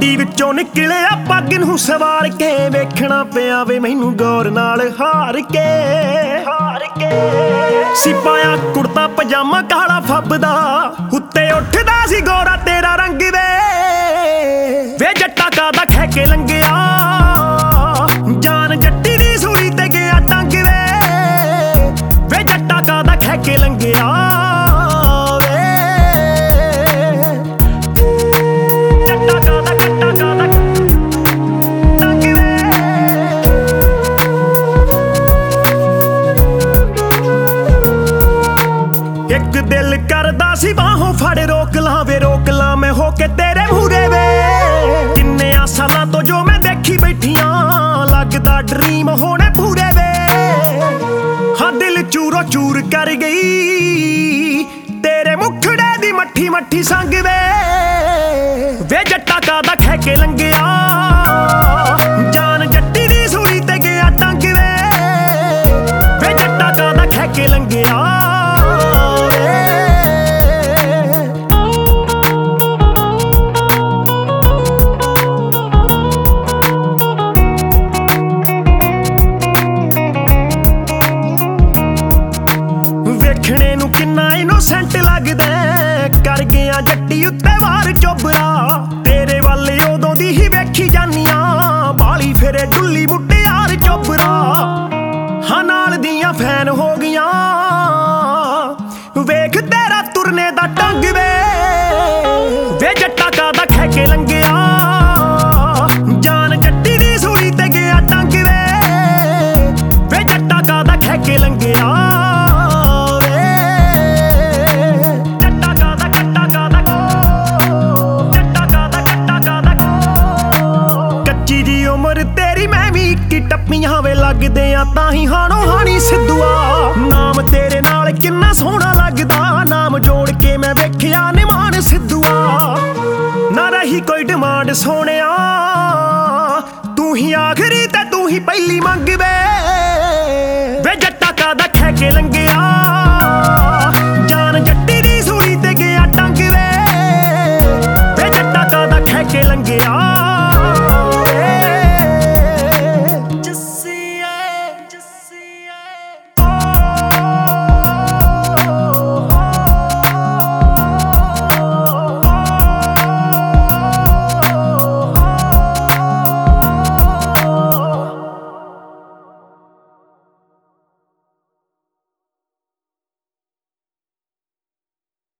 ਗੱਡੀ ਵਿੱਚੋਂ ਨਿਕਲਿਆ ਪੱਗ ਨੂੰ ਸਵਾਰ ਕੇ ਵੇਖਣਾ ਪਿਆ ਵੇ ਮੈਨੂੰ ਗੌਰ ਨਾਲ ਹਾਰ ਕੇ ਸੀ ਪਾਇਆ ਕੁੜਤਾ ਪਜਾਮਾ ਕਾਲਾ ਫੱਬਦਾ ਉੱਤੇ ਉੱਠਦਾ ਸੀ ਗੋਰਾ ਤੇਰਾ ਰੰਗ ਵੇ ਜੱਟਾ ਕਾਦਾ ਖਹਿ ਕੇ ਲੰਘਿਆ ਜਾਨ ਜੱਟੀ ਦੀ ਸੂਲੀ ਤੇ ਗਿਆ ਟੰਗ ਵੇ ਜੱਟਾ ਕਾਦਾ ਖਹਿ ਕੇ ਲੰਘਿਆ ਇੱਕ ਦਿਲ ਕਰਦਾ ਸੀ ਬਾਹੋਂ ਫੜ ਰੋਕ ਲਾਂ ਮੈਂ ਹੋ ਕੇ ਤੇਰੇ ਮੂਹਰੇ ਵੇ ਕਿੰਨਿਆਂ ਸਾਲਾਂ ਤੋਂ ਜੋ ਮੈਂ ਦੇਖੀ ਬੈਠੀਆਂ ਲੱਗਦਾ ਡਰੀਮ ਹੋਣੇ ਪੂਰੇ ਵੇ ਹਾਂ ਦਿਲ ਚੂਰੋ ਚੂਰ ਕਰ ਗਈ ਤੇਰੇ ਮੁਖੜੇ ਦੀ ਮੱਠੀ ਸੰਗ ਵੇ ਜੱਟਾ ਕਾਦਾ ਖਹਿ ਕੇ ਲੰਘਿਆ ਜਾਨ ਜੱਟੀ ਦੀ ਸੂਲੀ ਤੇ ਗਿਆ ਟੰਗ ਵੇ ਜੱਟਾ ਕਾਦਾ ਖਹਿ ਕੇ ਲੰਘਿਆ ਵੇਖਣੇ ਨੂੰ ਕਿੰਨਾ ਇਨੋਸੈਂਟ ਲੱਗਦਾ ਕਰ ਗਿਆ ਜੱਟੀ ਉੱਤੇ ਵਾਰ ਚੋਬਰਾ ਤੇਰੇ ਵੱਲ ਉਦੋਂ ਦੀ ਹੀ ਵੇਖੀ ਜਾਨੀਆਂ ਬਾਲੀ ਫਿਰੇ ਡੁੱਲੀ ਮੁਟਿਆਰ ਚੋਬਰਾ ਹਾਂ ਨਾਲ ਦੀਆਂ ਫੈਨ ਹੋ ਗਈਆਂ ਵੇਖ ਤੇਰਾ ਤੁਰਨੇ ਦਾ ਢੰਗ ਵੇ ਜੱਟਾ ਕਾਦਾ ਖਹਿ ਕੇ ਲੰਘਿਆ ਜਾਨ ਜੱਟੀ ਦੀ ਸੂਲੀ ਤੇ ਗਿਆ ਟੰਗ ਵੇ ਜੱਟਾ ਕਾਦਾ ਖਹਿ ਕੇ ਲੰਘਿਆ ਤੇਰੀ ਮੈਂ ਵੀ ਇੱਕੀ ਟੱਪੀਆਂ ਵੇ ਲੱਗਦੇ ਆ ਤਾਂ ਹੀ ਹਾਣੋ ਹਾਣੀ ਸਿੱਧੂਆ ਨਾਮ ਤੇਰੇ ਨਾਲ ਕਿੰਨਾ ਸੋਹਣਾ ਲੱਗਦਾ ਨਾਮ ਜੋੜ ਕੇ ਮੈਂ ਵੇਖਿਆ ਨਿਮਾਨ ਸਿੱਧੂਆ ਨਾ ਰਹੀ ਕੋਈ ਡਿਮਾਂਡ ਸੋਹਣਿਆ ਤੂੰ ਹੀ ਆਖਰੀ ਤੇ ਤੂੰ ਹੀ ਪਹਿਲੀ ਮੰਗ ਵੇ ਜੱਟਾ ਕਾਦਾ ਖਹਿ ਕੇ ਲੰਘਿਆ